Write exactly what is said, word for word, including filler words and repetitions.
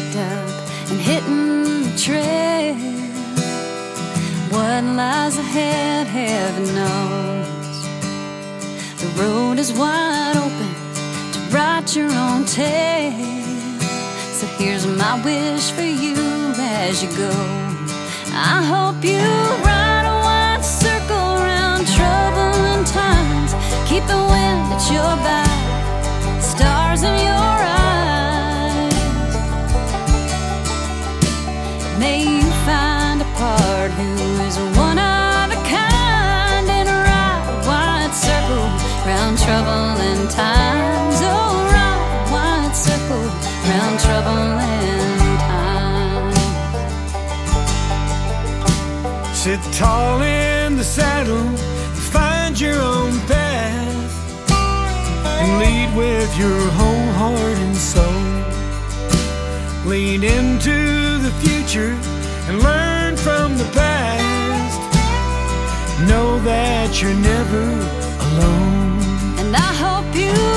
picked up and hitting the trail. What lies ahead, heaven knows. The road is wide open to write your own tale. So here's my wish for you as you go. I hope you ride a wide circle around troubling times. Keep the wind at your back, stars in your eyes. May you find a part who is one of a kind, and ride a wide circle round troubling times. Oh, ride a wide circle round troubling times. Sit tall in the saddle, find your own path, and lead with your whole heart and soul. Lean into the future and learn from the past. Know that you're never alone. And I hope you